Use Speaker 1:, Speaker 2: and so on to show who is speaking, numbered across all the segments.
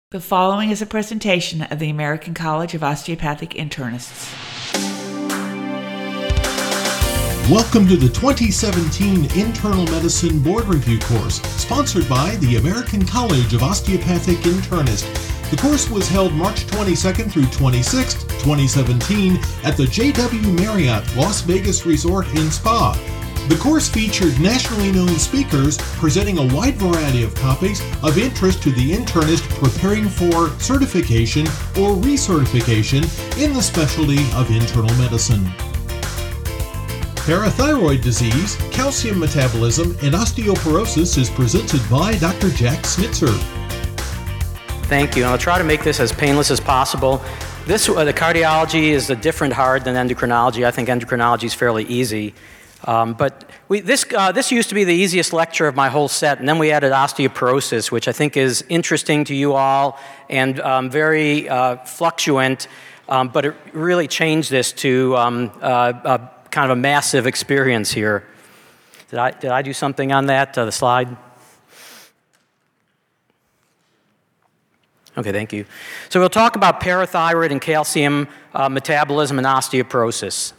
Speaker 1: The following is a presentation of the American College of Osteopathic Internists.
Speaker 2: Welcome to the 2017 Internal Medicine Board Review course, sponsored by the American College of Osteopathic Internists. The course was held March 22nd through 26th, 2017 at the JW Marriott Las Vegas Resort and Spa. The course featured nationally known speakers presenting a wide variety of topics of interest to the internist preparing for certification or recertification in the specialty of internal medicine. Parathyroid disease, calcium metabolism, and osteoporosis is presented by Dr. Jack Snitzer.
Speaker 3: Thank you. I'll try to make this as painless as possible. The cardiology is a different hard than endocrinology. I think endocrinology is fairly easy. But this used to be the easiest lecture of my whole set, and then we added osteoporosis, which I think is interesting to you all and very fluctuant, but it really changed this to kind of a massive experience here. Did I do something on that, the slide? Okay, thank you. So we'll talk about parathyroid and calcium metabolism and osteoporosis.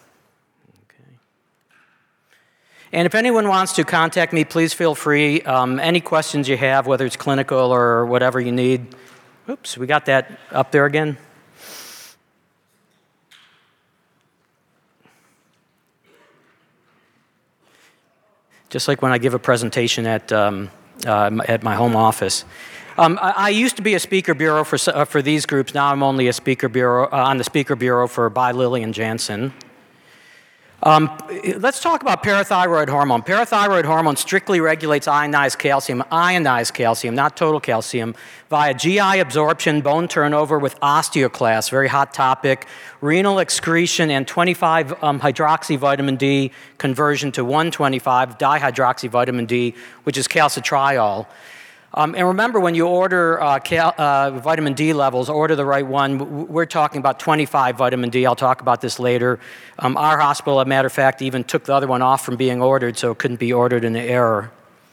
Speaker 3: And if anyone wants to contact me, please feel free. Any questions you have, whether it's clinical or whatever you need. Oops, we got that up there again. Just like when I give a presentation at my home office. I used to be a speaker bureau for these groups. Now I'm only a speaker bureau on the speaker bureau for by Lilly and Janssen. Let's talk about parathyroid hormone. Parathyroid hormone strictly regulates ionized calcium, not total calcium, via GI absorption, bone turnover with osteoclasts, very hot topic, renal excretion, and 25 hydroxyvitamin D conversion to 125 dihydroxyvitamin D, which is calcitriol. And remember, when you order vitamin D levels, order the right one. We're talking about 25 vitamin D. I'll talk about this later. Our hospital, as a matter of fact, even took the other one off from being ordered, so it couldn't be ordered in error.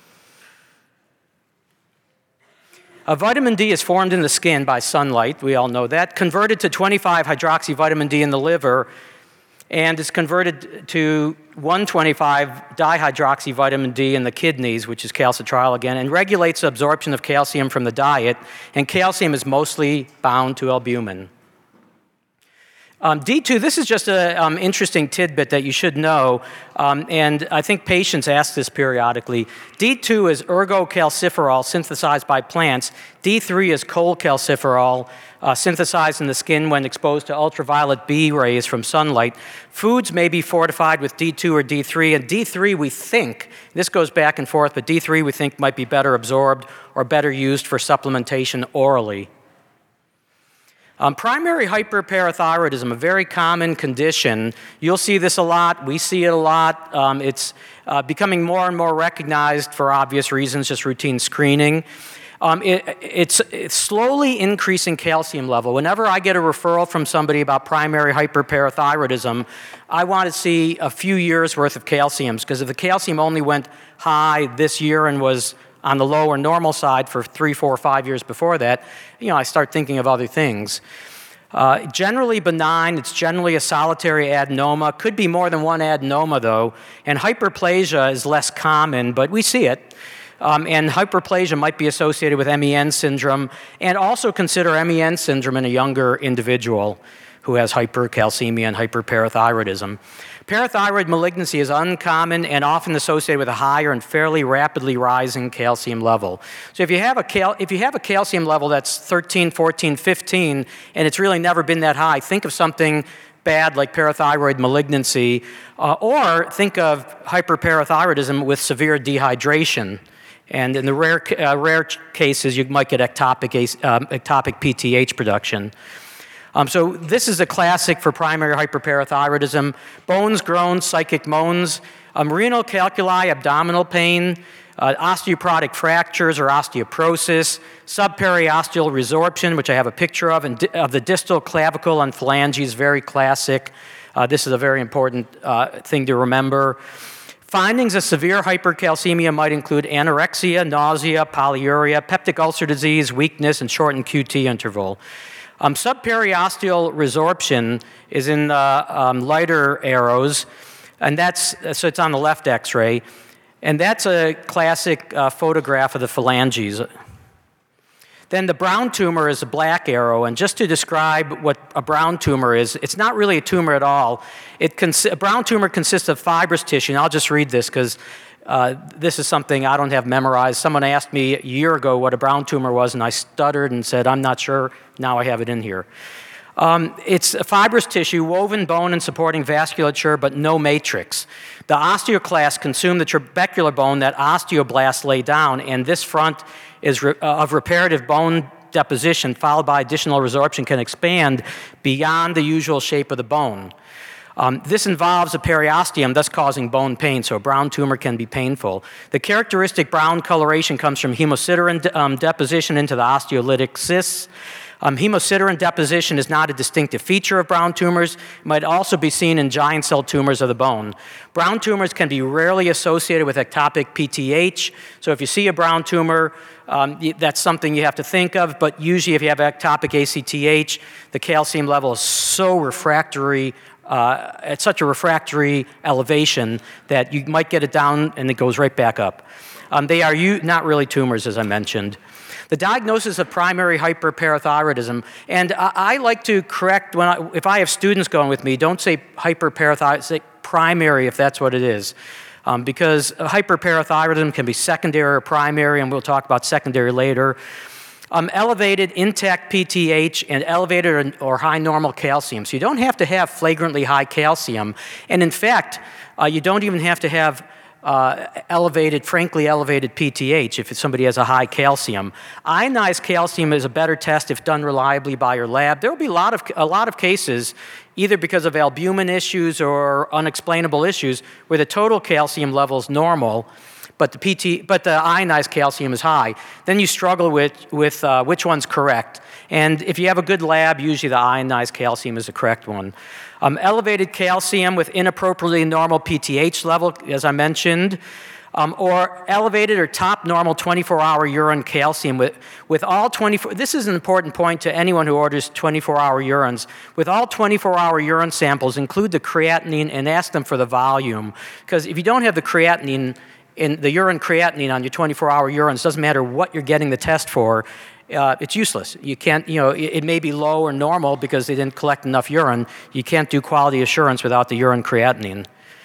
Speaker 3: Vitamin D is formed in the skin by sunlight. We all know that. Converted to 25 hydroxyvitamin D in the liver, and is converted to 125 dihydroxyvitamin D in the kidneys, which is calcitriol again, and regulates absorption of calcium from the diet, and calcium is mostly bound to albumin. D2, this is just an interesting tidbit that you should know, and I think patients ask this periodically. D2 is ergocalciferol synthesized by plants. D3 is cholecalciferol synthesized in the skin when exposed to ultraviolet B rays from sunlight. Foods may be fortified with D2 or D3, and D3 we think, this goes back and forth, but D3 we think might be better absorbed or better used for supplementation orally. Primary hyperparathyroidism, a very common condition. You'll see this a lot. We see it a lot. It's becoming more and more recognized for obvious reasons, just routine screening. It's slowly increasing calcium level. Whenever I get a referral from somebody about primary hyperparathyroidism, I want to see a few years' worth of calciums, because if the calcium only went high this year and was on the low or normal side for 3, 4, 5 years before that, I start thinking of other things. Generally benign, it's generally a solitary adenoma. Could be more than one adenoma, though. And hyperplasia is less common, but we see it. And hyperplasia might be associated with MEN syndrome, and also consider MEN syndrome in a younger individual who has hypercalcemia and hyperparathyroidism. Parathyroid malignancy is uncommon and often associated with a higher and fairly rapidly rising calcium level. So if you have a calcium level that's 13, 14, 15, and it's really never been that high, think of something bad like parathyroid malignancy, or think of hyperparathyroidism with severe dehydration. And in the rare cases, you might get ectopic PTH production. So this is a classic for primary hyperparathyroidism. Bones, groans, psychic moans, renal calculi, abdominal pain, osteoporotic fractures or osteoporosis, subperiosteal resorption, which I have a picture of, and of the distal clavicle and phalanges, very classic. This is a very important thing to remember. Findings of severe hypercalcemia might include anorexia, nausea, polyuria, peptic ulcer disease, weakness, and shortened QT interval. Subperiosteal resorption is in the lighter arrows, and so it's on the left X-ray, and that's a classic photograph of the phalanges. Then the brown tumor is a black arrow, and just to describe what a brown tumor is, it's not really a tumor at all. A brown tumor consists of fibrous tissue, and I'll just read this because this is something I don't have memorized. Someone asked me a year ago what a brown tumor was, and I stuttered and said, I'm not sure. Now I have it in here. It's a fibrous tissue, woven bone and supporting vasculature, but no matrix. The osteoclasts consume the trabecular bone that osteoblasts lay down, and this front is of reparative bone deposition followed by additional resorption can expand beyond the usual shape of the bone. This involves a periosteum, thus causing bone pain, so a brown tumor can be painful. The characteristic brown coloration comes from hemosiderin deposition into the osteolytic cysts. Hemosiderin deposition is not a distinctive feature of brown tumors. It might also be seen in giant cell tumors of the bone. Brown tumors can be rarely associated with ectopic PTH. So if you see a brown tumor, that's something you have to think of. But usually if you have ectopic ACTH, the calcium level is so refractory, at such a refractory elevation that you might get it down and it goes right back up. They are not really tumors, as I mentioned. The diagnosis of primary hyperparathyroidism, and I like to correct if I have students going with me, don't say hyperparathyroidism, say primary if that's what it is. Because hyperparathyroidism can be secondary or primary, and we'll talk about secondary later. Elevated intact PTH and elevated or high normal calcium. So you don't have to have flagrantly high calcium. And in fact, you don't even have to have frankly elevated PTH if somebody has a high calcium. Ionized calcium is a better test if done reliably by your lab. There will be a lot of cases, either because of albumin issues or unexplainable issues, where the total calcium level is normal, but the ionized calcium is high. Then you struggle with which one's correct. And if you have a good lab, usually the ionized calcium is the correct one. Elevated calcium with inappropriately normal PTH level, as I mentioned, or elevated or top normal 24-hour urine calcium with all 24. This is an important point to anyone who orders 24-hour urines. With all 24-hour urine samples, include the creatinine and ask them for the volume, because if you don't have the creatinine in the urine creatinine on your 24-hour urines, doesn't matter what you're getting the test for. It's useless. You can't, it may be low or normal because they didn't collect enough urine. You can't do quality assurance without the urine creatinine.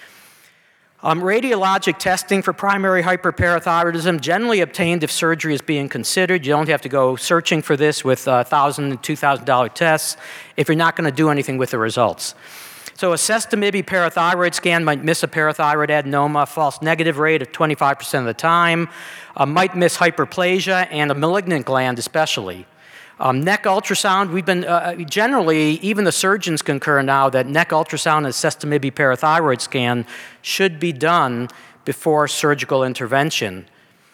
Speaker 3: Radiologic testing for primary hyperparathyroidism, generally obtained if surgery is being considered. You don't have to go searching for this with $1,000 and $2,000 tests if you're not going to do anything with the results. So a sestamibi parathyroid scan might miss a parathyroid adenoma, false negative rate of 25% of the time, might miss hyperplasia, and a malignant gland especially. Neck ultrasound, we've been, generally, even the surgeons concur now that neck ultrasound and sestamibi parathyroid scan should be done before surgical intervention.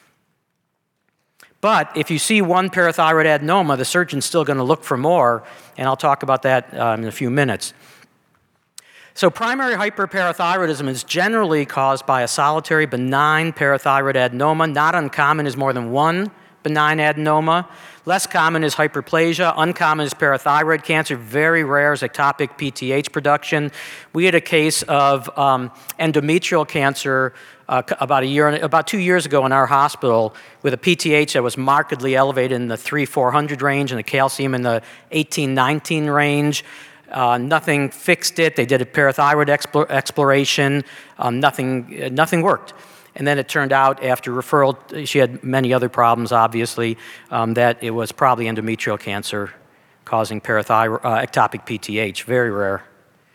Speaker 3: But if you see one parathyroid adenoma, the surgeon's still going to look for more, and I'll talk about that in a few minutes. So primary hyperparathyroidism is generally caused by a solitary benign parathyroid adenoma. Not uncommon is more than one benign adenoma. Less common is hyperplasia. Uncommon is parathyroid cancer. Very rare is ectopic PTH production. We had a case of endometrial cancer about 2 years ago in our hospital with a PTH that was markedly elevated in the 300-400 range and a calcium in the 18-19 range. Nothing fixed it. They did a parathyroid exploration. Nothing worked. And then it turned out after referral, she had many other problems, obviously, that it was probably endometrial cancer causing ectopic PTH, very rare.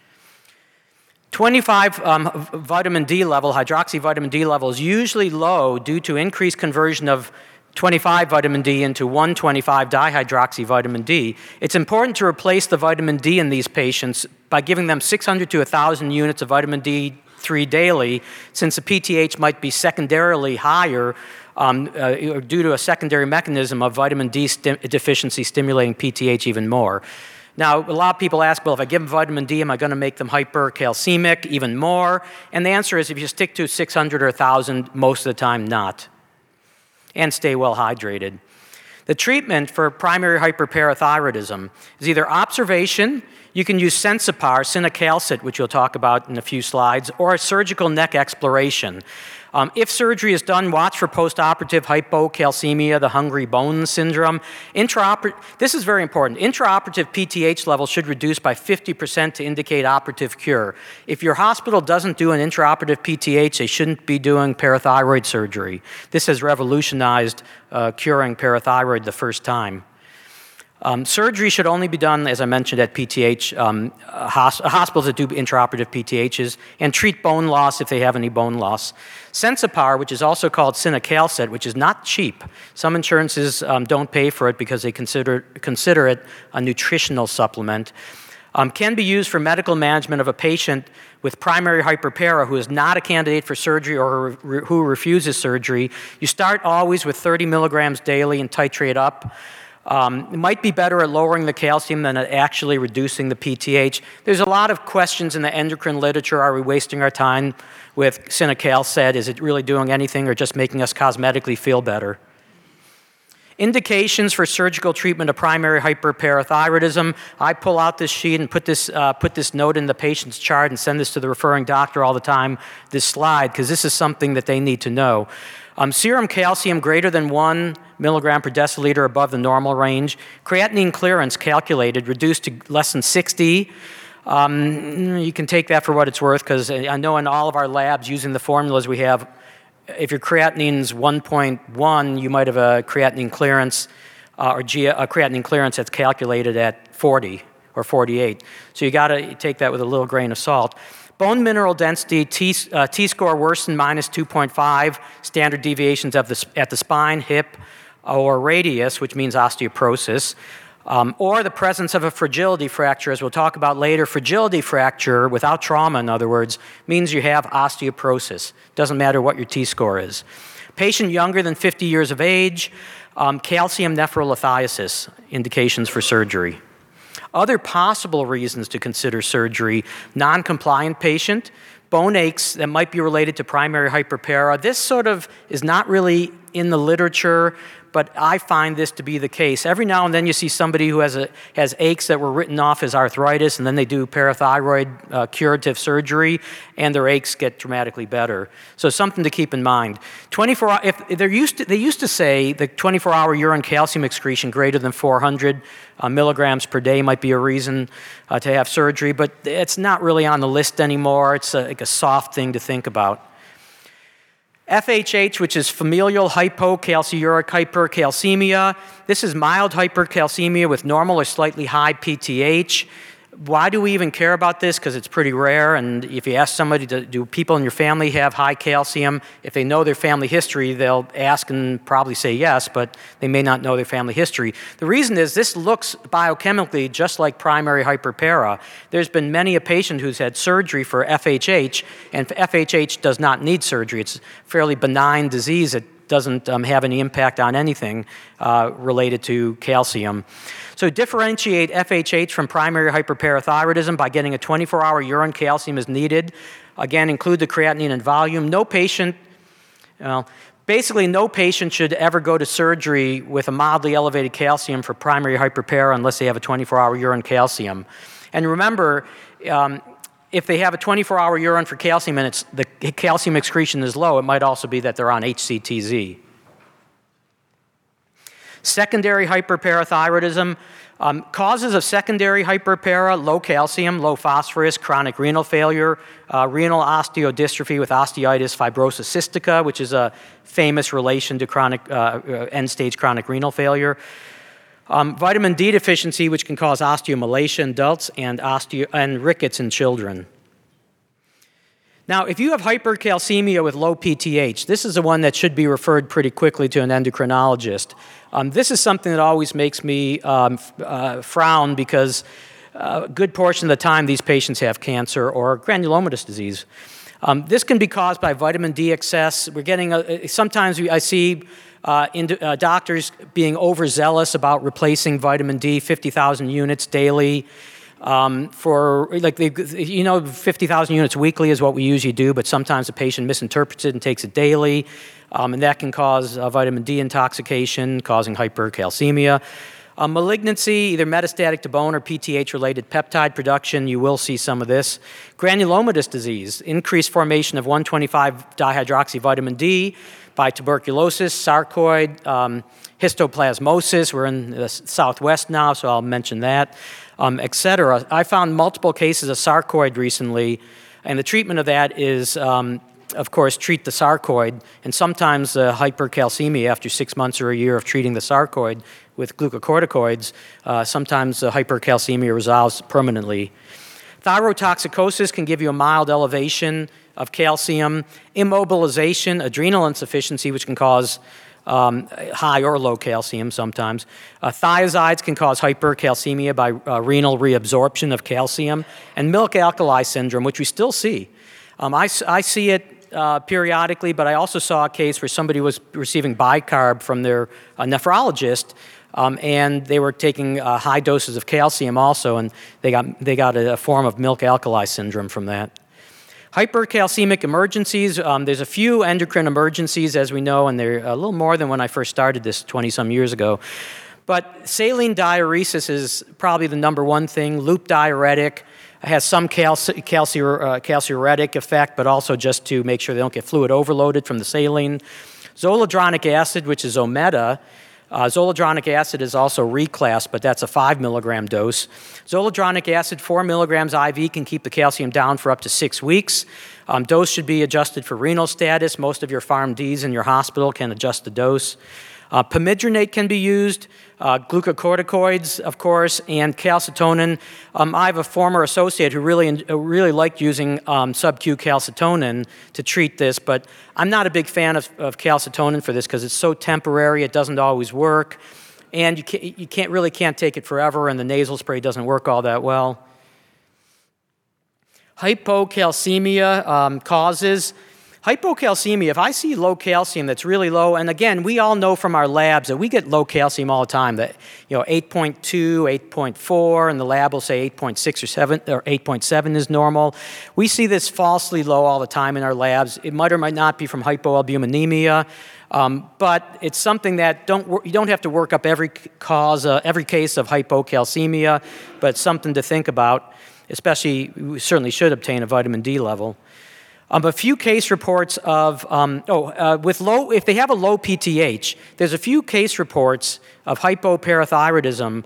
Speaker 3: 25 vitamin D level, hydroxyvitamin D level, is usually low due to increased conversion of 25 vitamin D into 125 dihydroxyvitamin D. It's important to replace the vitamin D in these patients by giving them 600 to 1,000 units of vitamin D3 daily, since the PTH might be secondarily higher due to a secondary mechanism of vitamin D deficiency stimulating PTH even more. Now, a lot of people ask, well, if I give them vitamin D, am I going to make them hypercalcemic even more? And the answer is, if you stick to 600 or 1,000, most of the time not. And stay well hydrated. The treatment for primary hyperparathyroidism is either observation. You can use Sensipar, cinacalcet, which we'll talk about in a few slides, or a surgical neck exploration. If surgery is done, watch for postoperative hypocalcemia, the hungry bone syndrome. This is very important. Intraoperative PTH levels should reduce by 50% to indicate operative cure. If your hospital doesn't do an intraoperative PTH, they shouldn't be doing parathyroid surgery. This has revolutionized curing parathyroid the first time. Surgery should only be done, as I mentioned, at PTH, hospitals that do intraoperative PTHs, and treat bone loss if they have any bone loss. Sensipar, which is also called cinacalcet, which is not cheap. Some insurances don't pay for it because they consider it a nutritional supplement, can be used for medical management of a patient with primary hyperpara who is not a candidate for surgery or who refuses surgery. You start always with 30 milligrams daily and titrate up. It might be better at lowering the calcium than at actually reducing the PTH. There's a lot of questions in the endocrine literature. Are we wasting our time with cinacalcet? Is it really doing anything or just making us cosmetically feel better? Indications for surgical treatment of primary hyperparathyroidism. I pull out this sheet and put this note in the patient's chart and send this to the referring doctor all the time, this slide, because this is something that they need to know. Serum calcium greater than 1 milligram per deciliter above the normal range. Creatinine clearance calculated, reduced to less than 60. You can take that for what it's worth, because I know in all of our labs using the formulas we have, if your creatinine is 1.1, you might have a creatinine clearance a creatinine clearance that's calculated at 40 or 48. So you got to take that with a little grain of salt. Bone mineral density, T-score worse than minus 2.5, standard deviations at the spine, hip, or radius, which means osteoporosis, or the presence of a fragility fracture, as we'll talk about later. Fragility fracture, without trauma, in other words, means you have osteoporosis. Doesn't matter what your T-score is. Patient younger than 50 years of age, calcium nephrolithiasis, indications for surgery. Other possible reasons to consider surgery: non-compliant patient, bone aches that might be related to primary hyperpara. This sort of is not really in the literature, but I find this to be the case. Every now and then you see somebody who has aches that were written off as arthritis, and then they do parathyroid curative surgery, and their aches get dramatically better. So something to keep in mind. 24. They used to say the 24-hour urine calcium excretion greater than 400 milligrams per day might be a reason to have surgery, but it's not really on the list anymore. It's like a soft thing to think about. FHH, which is familial hypocalciuric hypercalcemia. This is mild hypercalcemia with normal or slightly high PTH. Why do we even care about this? Because it's pretty rare, and if you ask somebody, do people in your family have high calcium? If they know their family history, they'll ask and probably say yes, but they may not know their family history. The reason is this looks biochemically just like primary hyperpara. There's been many a patient who's had surgery for FHH, and FHH does not need surgery. It's a fairly benign disease. It doesn't have any impact on anything related to calcium. So differentiate FHH from primary hyperparathyroidism by getting a 24-hour urine calcium is needed. Again, include the creatinine and volume. Basically no patient should ever go to surgery with a mildly elevated calcium for primary hyperpara unless they have a 24-hour urine calcium. And remember, if they have a 24-hour urine for calcium and the calcium excretion is low, it might also be that they're on HCTZ. Secondary hyperparathyroidism. Causes of secondary hyperpara: low calcium, low phosphorus, chronic renal failure, renal osteodystrophy with osteitis, fibrosis cystica, which is a famous relation to chronic end-stage chronic renal failure. Vitamin D deficiency, which can cause osteomalacia in adults and rickets in children. Now, if you have hypercalcemia with low PTH, this is the one that should be referred pretty quickly to an endocrinologist. This is something that always makes me frown because a good portion of the time these patients have cancer or granulomatous disease. This can be caused by vitamin D excess. We're getting sometimes I see doctors being overzealous about replacing vitamin D, 50,000 units daily. 50,000 units weekly is what we usually do, but sometimes the patient misinterprets it and takes it daily, and that can cause vitamin D intoxication, causing hypercalcemia. Malignancy, either metastatic to bone or PTH-related peptide production, you will see some of this. Granulomatous disease, increased formation of 1,25-dihydroxyvitamin D by tuberculosis, sarcoid, histoplasmosis. We're in the Southwest now, so I'll mention that, etc. I found multiple cases of sarcoid recently, and the treatment of that is, of course, treat the sarcoid, and sometimes hypercalcemia after 6 months or a year of treating the sarcoid with glucocorticoids, sometimes the hypercalcemia resolves permanently. Thyrotoxicosis can give you a mild elevation of calcium. Immobilization, adrenal insufficiency, which can cause high or low calcium sometimes. Thiazides can cause hypercalcemia by renal reabsorption of calcium. And milk alkali syndrome, which we still see. I see it periodically, but I also saw a case where somebody was receiving bicarb from their nephrologist, and they were taking high doses of calcium also, and they got a form of milk alkali syndrome from that. Hypercalcemic emergencies, there's a few endocrine emergencies, as we know, and they're a little more than when I first started this 20-some years ago. But saline diuresis is probably the number one thing. Loop diuretic has some calciuretic effect, but also just to make sure they don't get fluid overloaded from the saline. Zoledronic acid, which is Zometa. Zoledronic acid is also reclassed, but that's a 5 milligram dose. Zoledronic acid, 4 milligrams IV, can keep the calcium down for up to 6 weeks. Dose should be adjusted for renal status. Most of your PharmDs in your hospital can adjust the dose. Pamidronate can be used, glucocorticoids, of course, and calcitonin. I have a former associate who really liked using sub-Q calcitonin to treat this, but I'm not a big fan of calcitonin for this because it's so temporary, it doesn't always work, and you can't take it forever, and the nasal spray doesn't work all that well. Hypocalcemia causes. Hypocalcemia, if I see low calcium that's really low, and again, we all know from our labs that we get low calcium all the time, that 8.2, 8.4, and the lab will say 8.6 or 7 or 8.7 is normal. We see this falsely low all the time in our labs. It might or might not be from hypoalbuminemia, but it's something that you don't have to work up every case of hypocalcemia, but something to think about, especially we certainly should obtain a vitamin D level. A few case reports of, if they have a low PTH, there's a few case reports of hypoparathyroidism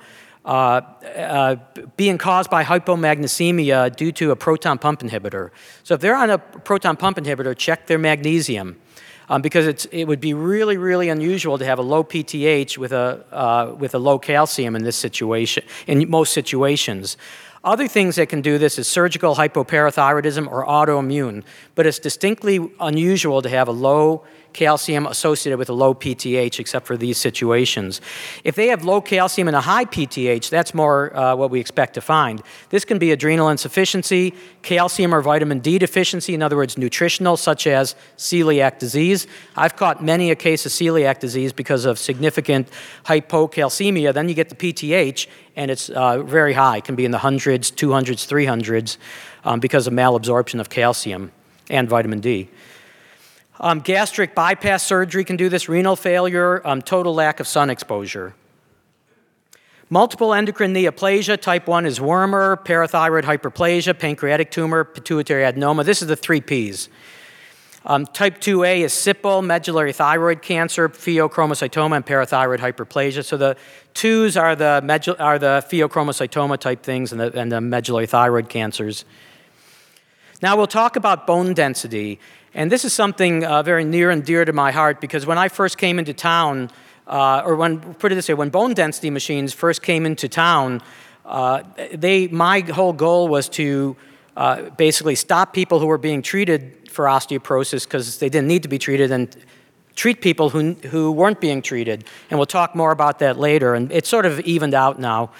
Speaker 3: being caused by hypomagnesemia due to a proton pump inhibitor. So if they're on a proton pump inhibitor, check their magnesium, because it would be really, really unusual to have a low PTH with a low calcium in this situation, in most situations. Other things that can do this is surgical hypoparathyroidism or autoimmune, but it's distinctly unusual to have a low calcium associated with a low PTH, except for these situations. If they have low calcium and a high PTH, that's more what we expect to find. This can be adrenal insufficiency, calcium or vitamin D deficiency, in other words, nutritional, such as celiac disease. I've caught many a case of celiac disease because of significant hypocalcemia. Then you get the PTH, and it's very high. It can be in the hundreds, 200s, 300s, because of malabsorption of calcium and vitamin D. Gastric bypass surgery can do this, renal failure, total lack of sun exposure. Multiple endocrine neoplasia, type 1 is Wermer, parathyroid hyperplasia, pancreatic tumor, pituitary adenoma. This is the 3 Ps. Type 2A is SIPL, medullary thyroid cancer, pheochromocytoma, and parathyroid hyperplasia. So the 2s are the pheochromocytoma type things and the medullary thyroid cancers. Now we'll talk about bone density. And this is something very near and dear to my heart, because when I first came into town, when bone density machines first came into town, my whole goal was to basically stop people who were being treated for osteoporosis because they didn't need to be treated, and treat people who weren't being treated. And we'll talk more about that later, and it's sort of evened out now.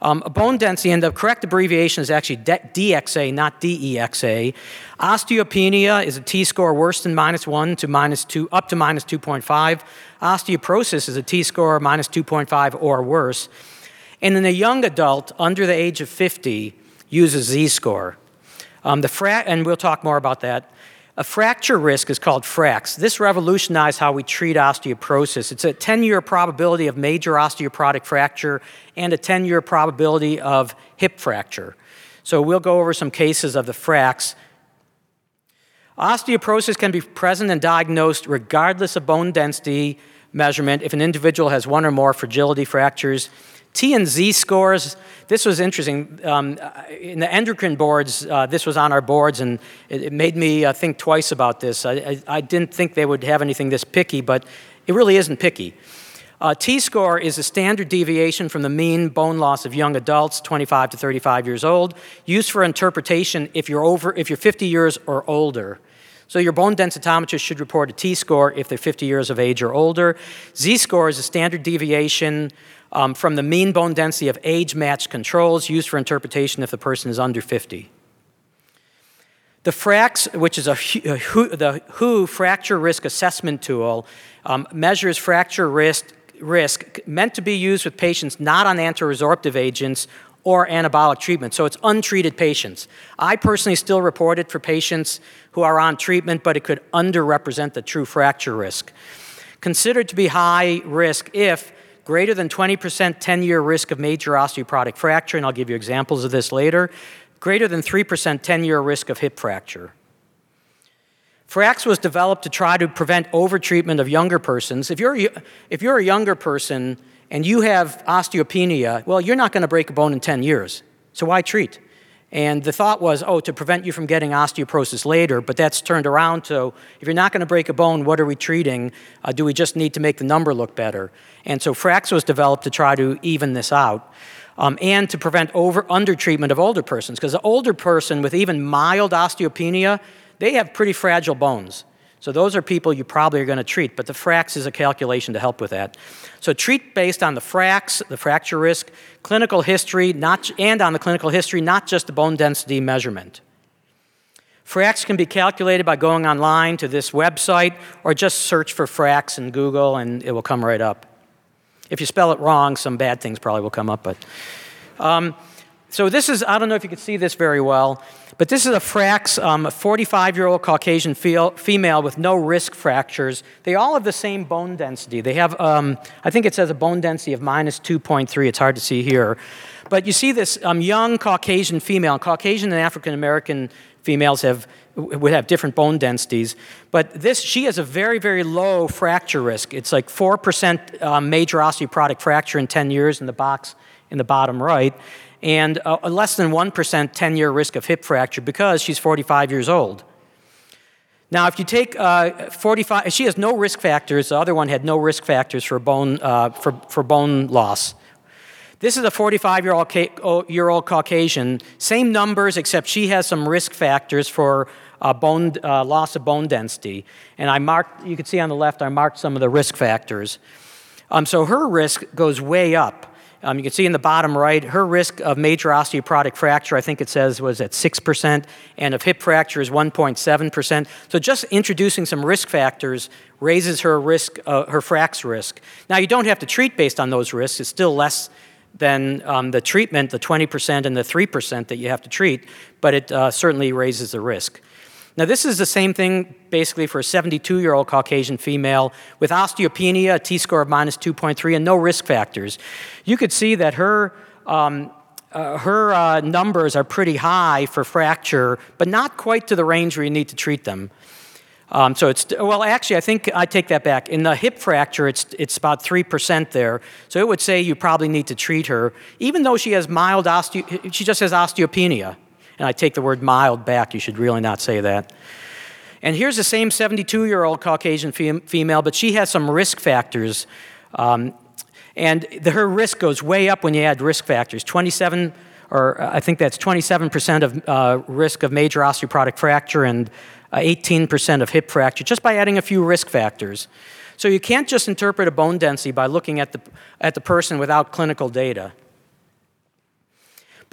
Speaker 3: Bone density, and the correct abbreviation is actually DXA, not DEXA. Osteopenia is a T-score worse than -1 to -2, up to -2.5. Osteoporosis is a T-score -2.5 or worse. And in a young adult under the age of 50, use a Z-score. And we'll talk more about that. A fracture risk is called FRAX. This revolutionized how we treat osteoporosis. It's a 10-year probability of major osteoporotic fracture and a 10-year probability of hip fracture. So we'll go over some cases of the FRAX. Osteoporosis can be present and diagnosed regardless of bone density measurement if an individual has one or more fragility fractures. T and Z scores, this was interesting. In the endocrine boards, this was on our boards, and it made me think twice about this. I didn't think they would have anything this picky, but it really isn't picky. T-score is a standard deviation from the mean bone loss of young adults, 25 to 35 years old, used for interpretation if you're 50 years or older. So your bone densitometrist should report a T-score if they're 50 years of age or older. Z-score is a standard deviation from the mean bone density of age-matched controls, used for interpretation if the person is under 50. The FRAX, which is the WHO Fracture Risk Assessment Tool, measures fracture risk meant to be used with patients not on antiresorptive agents or anabolic treatment. So it's untreated patients. I personally still report it for patients who are on treatment, but it could underrepresent the true fracture risk. Considered to be high risk if greater than 20% 10-year risk of major osteoporotic fracture, and I'll give you examples of this later, greater than 3% 10-year risk of hip fracture. FRAX was developed to try to prevent overtreatment of younger persons. If you're a younger person and you have osteopenia, well, you're not going to break a bone in 10 years, so why treat? And the thought was, to prevent you from getting osteoporosis later, but that's turned around to, if you're not going to break a bone, what are we treating? Do we just need to make the number look better? And so FRAX was developed to try to even this out, and to prevent undertreatment of older persons, because an older person with even mild osteopenia, they have pretty fragile bones. So those are people you probably are going to treat, but the FRAX is a calculation to help with that. So treat based on the FRAX, the fracture risk, clinical history, and on the clinical history, not just the bone density measurement. FRAX can be calculated by going online to this website, or just search for FRAX in Google and it will come right up. If you spell it wrong, some bad things probably will come up. But so this is, I don't know if you can see this very well, but this is a FRAX, a 45-year-old Caucasian female with no risk fractures. They all have the same bone density. They have, I think it says a bone density of -2.3. It's hard to see here. But you see this young Caucasian female. Caucasian and African-American females would have different bone densities. But she has a very, very low fracture risk. It's like 4% major osteoporotic fracture in 10 years in the box in the bottom right, and less than 1% 10-year risk of hip fracture because she's 45 years old. Now, if you take 45, she has no risk factors. The other one had no risk factors for bone loss. This is a 45-year-old Caucasian. Same numbers, except she has some risk factors for loss of bone density. And you can see on the left, I marked some of the risk factors. So her risk goes way up. You can see in the bottom right, her risk of major osteoporotic fracture, I think it says, was at 6%, and of hip fracture is 1.7%. So just introducing some risk factors raises her risk, her FRAX risk. Now, you don't have to treat based on those risks. It's still less than the treatment, the 20% and the 3% that you have to treat, but it certainly raises the risk. Now, this is the same thing basically for a 72-year-old Caucasian female with osteopenia, a T-score of -2.3, and no risk factors. You could see that her numbers are pretty high for fracture, but not quite to the range where you need to treat them. Actually, I think I take that back. In the hip fracture, it's about 3% there. So it would say you probably need to treat her, even though she has she just has osteopenia. And I take the word mild back. You should really not say that. And here's the same 72-year-old Caucasian female, but she has some risk factors. And her risk goes way up when you add risk factors. 27% of risk of major osteoporotic fracture and 18% of hip fracture, just by adding a few risk factors. So you can't just interpret a bone density by looking at the person without clinical data.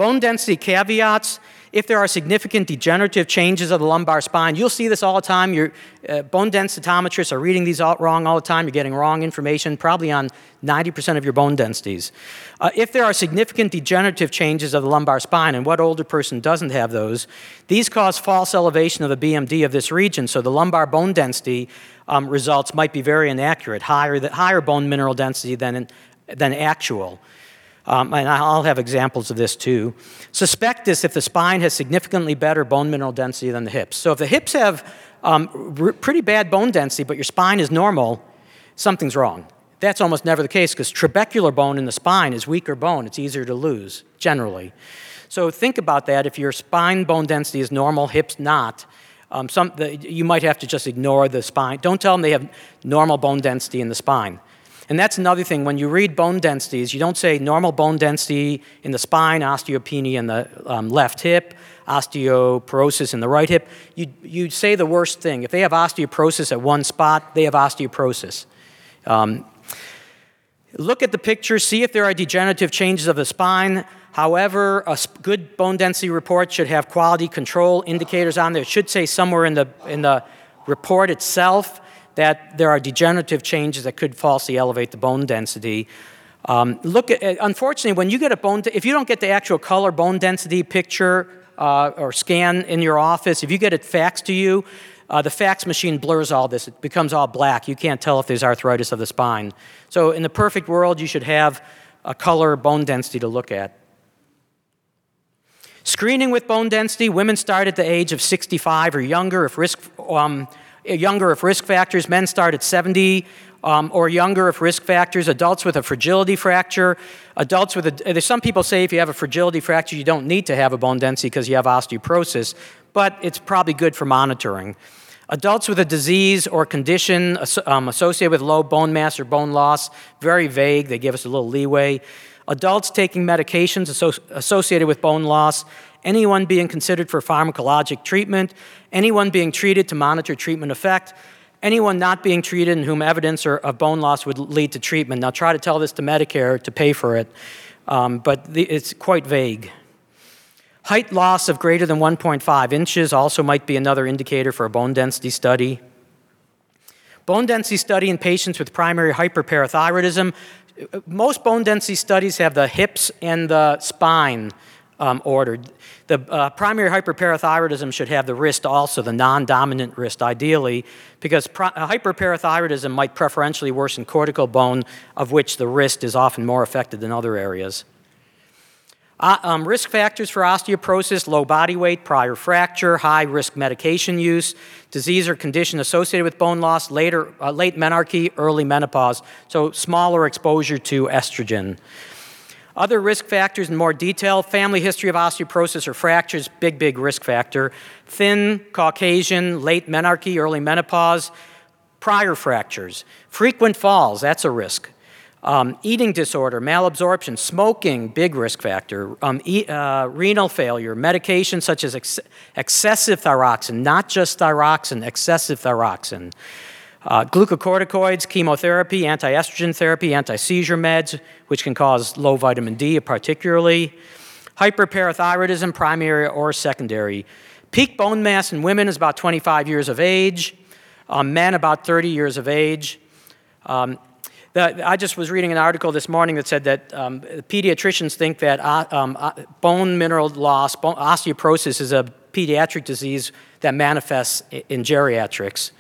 Speaker 3: Bone density caveats. If there are significant degenerative changes of the lumbar spine, you'll see this all the time. Your bone densitometrists are reading these wrong all the time. You're getting wrong information, probably on 90% of your bone densities. If there are significant degenerative changes of the lumbar spine, and what older person doesn't have those, these cause false elevation of the BMD of this region, so the lumbar bone density results might be very inaccurate, higher bone mineral density than actual. And I'll have examples of this too. Suspect this if the spine has significantly better bone mineral density than the hips. So if the hips have pretty bad bone density, but your spine is normal, something's wrong. That's almost never the case because trabecular bone in the spine is weaker bone. It's easier to lose, generally. So think about that. If your spine bone density is normal, hips not, you might have to just ignore the spine. Don't tell them they have normal bone density in the spine. And that's another thing. When you read bone densities, you don't say normal bone density in the spine, osteopenia in the left hip, osteoporosis in the right hip. You say the worst thing. If they have osteoporosis at one spot, they have osteoporosis. Look at the picture, see if there are degenerative changes of the spine. However, a good bone density report should have quality control indicators on there. It should say somewhere in the report itself that there are degenerative changes that could falsely elevate the bone density. Unfortunately, when you get if you don't get the actual color bone density picture or scan in your office, if you get it faxed to you, the fax machine blurs all this. It becomes all black. You can't tell if there's arthritis of the spine. So in the perfect world, you should have a color bone density to look at. Screening with bone density, women start at the age of 65 or younger if risk factors. Men start at 70 or younger if risk factors. Adults with a fragility fracture. There's some people say if you have a fragility fracture, you don't need to have a bone density because you have osteoporosis, but it's probably good for monitoring. Adults with a disease or condition associated with low bone mass or bone loss, very vague. They give us a little leeway. Adults taking medications associated with bone loss, anyone being considered for pharmacologic treatment, anyone being treated to monitor treatment effect, anyone not being treated in whom evidence of bone loss would lead to treatment. Now try to tell this to Medicare to pay for it, but it's quite vague. Height loss of greater than 1.5 inches also might be another indicator for a bone density study. Bone density study in patients with primary hyperparathyroidism. Most bone density studies have the hips and the spine ordered. The primary hyperparathyroidism should have the wrist also, the non-dominant wrist ideally, because hyperparathyroidism might preferentially worsen cortical bone, of which the wrist is often more affected than other areas. Risk factors for osteoporosis: low body weight, prior fracture, high-risk medication use, disease or condition associated with bone loss, late menarche, early menopause, so smaller exposure to estrogen. Other risk factors in more detail: family history of osteoporosis or fractures, big risk factor. Thin, Caucasian, late menarche, early menopause, prior fractures. Frequent falls, that's a risk. Eating disorder, malabsorption, smoking, big risk factor. Renal failure, medications such as excessive thyroxine, not just thyroxine, excessive thyroxine. Glucocorticoids, chemotherapy, anti-estrogen therapy, anti-seizure meds, which can cause low vitamin D particularly. Hyperparathyroidism, primary or secondary. Peak bone mass in women is about 25 years of age. Men about 30 years of age. I just was reading an article this morning that said that pediatricians think that bone mineral loss, osteoporosis, is a pediatric disease that manifests in geriatrics.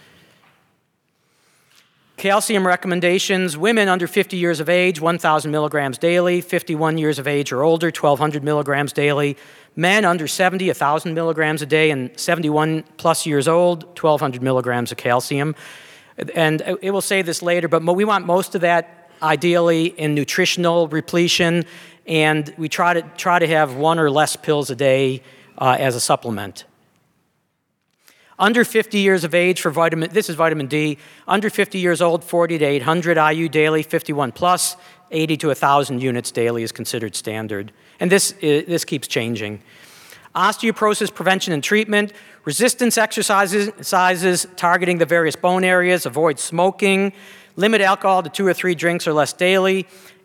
Speaker 3: Calcium recommendations: women under 50 years of age, 1,000 milligrams daily; 51 years of age or older, 1,200 milligrams daily; men under 70, 1,000 milligrams a day; and 71 plus years old, 1,200 milligrams of calcium. And it will say this later, but we want most of that ideally in nutritional repletion, and we try to have one or less pills a day as a supplement. Under 50 years of age for this is vitamin D. Under 50 years old, 40 to 800 IU daily. 51 plus, 80 to 1,000 units daily is considered standard. And this keeps changing. Osteoporosis prevention and treatment. Resistance exercises targeting the various bone areas. Avoid smoking. Limit alcohol to 2 or 3 drinks or less daily.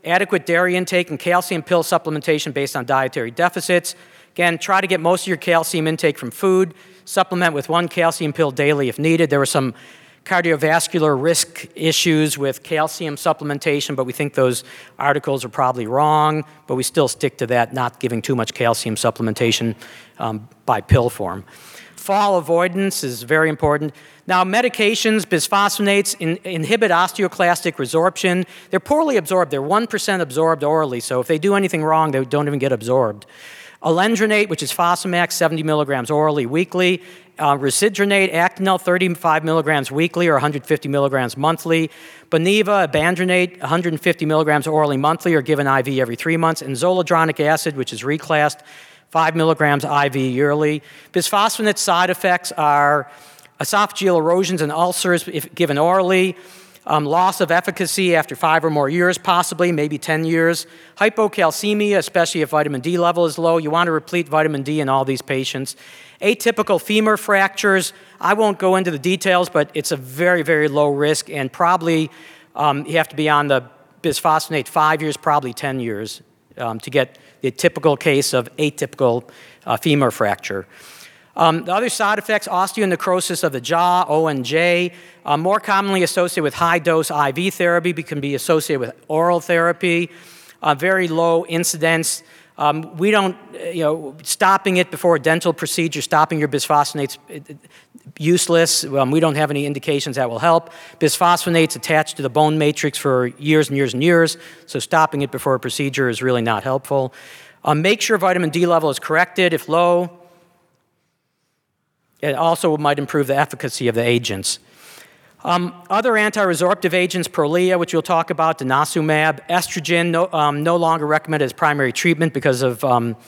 Speaker 3: adequate dairy intake and calcium pill supplementation based on dietary deficits. Again, try to get most of your calcium intake from food. Supplement with 1 calcium pill daily if needed. There were some cardiovascular risk issues with calcium supplementation, but we think those articles are probably wrong, but we still stick to that, not giving too much calcium supplementation by pill form. Fall avoidance is very important. Now, medications, bisphosphonates, inhibit osteoclastic resorption. They're poorly absorbed. They're 1% absorbed orally, so if they do anything wrong, they don't even get absorbed. Alendronate, which is Fosamax, 70 milligrams orally weekly. Risedronate, Actonel, 35 milligrams weekly or 150 milligrams monthly. Boniva, Abandronate, 150 milligrams orally monthly or given IV every 3 months. And zoledronic acid, which is reclassed, 5 milligrams IV yearly. Bisphosphonate side effects are esophageal erosions and ulcers if given orally. Loss of efficacy after 5 or more years, possibly, maybe 10 years. Hypocalcemia, especially if vitamin D level is low. You want to replete vitamin D in all these patients. Atypical femur fractures. I won't go into the details, but it's a very, very low risk, and probably you have to be on the bisphosphonate 5 years, probably 10 years to get the typical case of atypical femur fracture. The other side effects, osteonecrosis of the jaw, ONJ, more commonly associated with high-dose IV therapy, but can be associated with oral therapy, very low incidence. We don't, stopping it before a dental procedure, stopping your bisphosphonates, useless. We don't have any indications that will help. Bisphosphonates attached to the bone matrix for years and years and years, so stopping it before a procedure is really not helpful. Make sure vitamin D level is corrected. If low, it also might improve the efficacy of the agents. Other anti-resorptive agents, Prolia, which we'll talk about, denosumab, estrogen, no longer recommended as primary treatment because of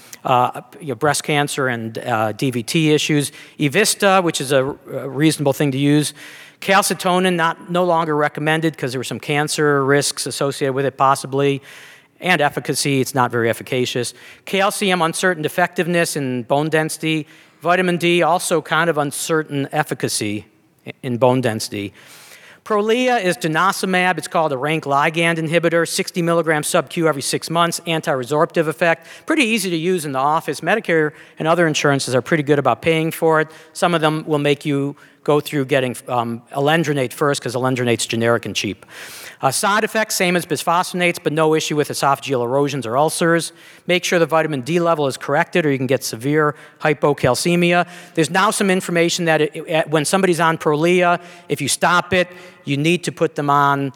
Speaker 3: breast cancer and DVT issues. Evista, which is a reasonable thing to use. Calcitonin, no longer recommended because there were some cancer risks associated with it possibly. And efficacy, it's not very efficacious. Calcium, uncertain effectiveness in bone density. Vitamin D, also kind of uncertain efficacy in bone density. Prolia is denosumab. It's called a rank ligand inhibitor, 60 milligrams sub-Q every 6 months, anti-resorptive effect. Pretty easy to use in the office. Medicare and other insurances are pretty good about paying for it. Some of them will make you go through getting alendronate first because alendronate's generic and cheap. Side effects, same as bisphosphonates, but no issue with esophageal erosions or ulcers. Make sure the vitamin D level is corrected or you can get severe hypocalcemia. There's now some information that when somebody's on Prolia, if you stop it, you need to put them on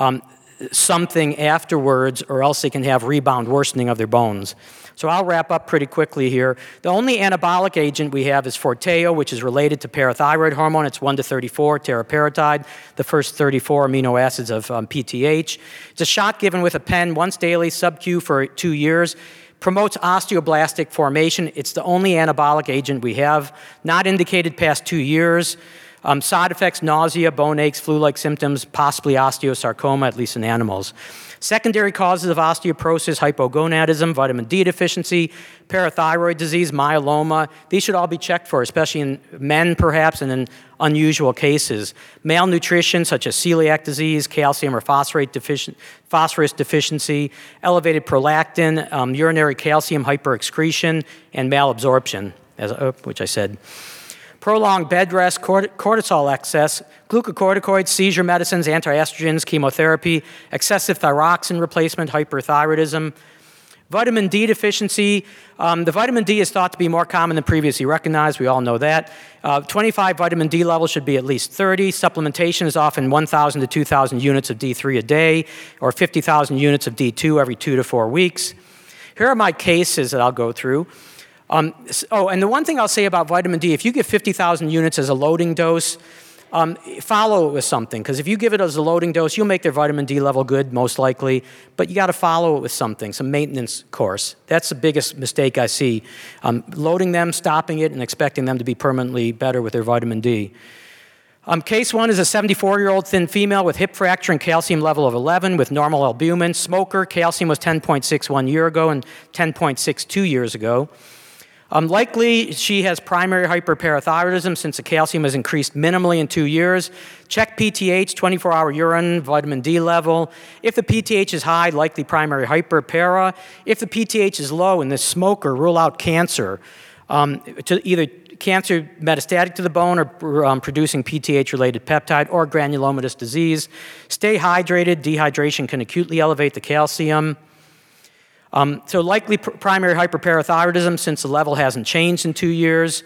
Speaker 3: something afterwards or else they can have rebound worsening of their bones. So I'll wrap up pretty quickly here. The only anabolic agent we have is Forteo, which is related to parathyroid hormone. It's 1-34, teriparatide, the first 34 amino acids of PTH. It's a shot given with a pen once daily, sub-Q for 2 years. Promotes osteoblastic formation. It's the only anabolic agent we have, not indicated past 2 years. Side effects, nausea, bone aches, flu-like symptoms, possibly osteosarcoma, at least in animals. Secondary causes of osteoporosis, hypogonadism, vitamin D deficiency, parathyroid disease, myeloma. These should all be checked for, especially in men perhaps and in unusual cases. Malnutrition, such as celiac disease, calcium or phosphorus deficiency, elevated prolactin, urinary calcium hyperexcretion, and malabsorption, which I said. Prolonged bed rest, cortisol excess, glucocorticoids, seizure medicines, antiestrogens, chemotherapy, excessive thyroxine replacement, hyperthyroidism. Vitamin D deficiency. The vitamin D is thought to be more common than previously recognized. We all know that. 25 vitamin D level should be at least 30. Supplementation is often 1,000 to 2,000 units of D3 a day or 50,000 units of D2 every 2 to 4 weeks. Here are my cases that I'll go through. And the one thing I'll say about vitamin D, if you give 50,000 units as a loading dose, follow it with something. Because if you give it as a loading dose, you'll make their vitamin D level good, most likely. But you got to follow it with something, some maintenance course. That's the biggest mistake I see. Loading them, stopping it, and expecting them to be permanently better with their vitamin D. Case 1 is a 74-year-old thin female with hip fracture and calcium level of 11 with normal albumin. Smoker, calcium was 10.6 1 year ago and 10.6 2 years ago. Likely, she has primary hyperparathyroidism since the calcium has increased minimally in 2 years. Check PTH, 24-hour urine, vitamin D level. If the PTH is high, likely primary hyperpara. If the PTH is low in this smoker, rule out cancer. To either cancer metastatic to the bone or producing PTH-related peptide or granulomatous disease. Stay hydrated. Dehydration can acutely elevate the calcium. So likely primary hyperparathyroidism since the level hasn't changed in 2 years.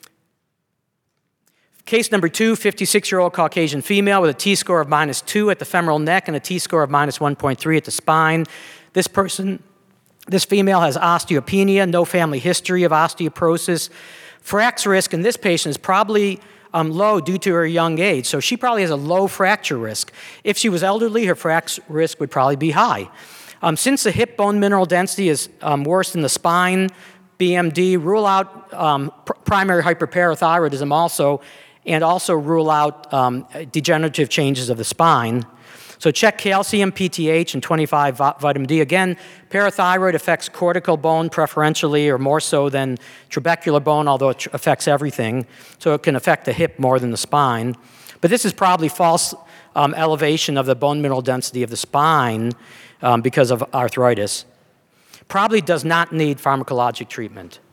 Speaker 3: Case number 2, 56-year-old Caucasian female with a T-score of -2 at the femoral neck and a T-score of -1.3 at the spine. This female has osteopenia, no family history of osteoporosis. Fracture risk in this patient is probably low due to her young age, so she probably has a low fracture risk. If she was elderly, her fracture risk would probably be high. Since the hip bone mineral density is worse than the spine, BMD, rule out primary hyperparathyroidism also, and also rule out degenerative changes of the spine. So check calcium, PTH, and 25 vitamin D. Again, parathyroid affects cortical bone preferentially or more so than trabecular bone, although it affects everything. So it can affect the hip more than the spine. But this is probably false elevation of the bone mineral density of the spine because of arthritis. Probably does not need pharmacologic treatment.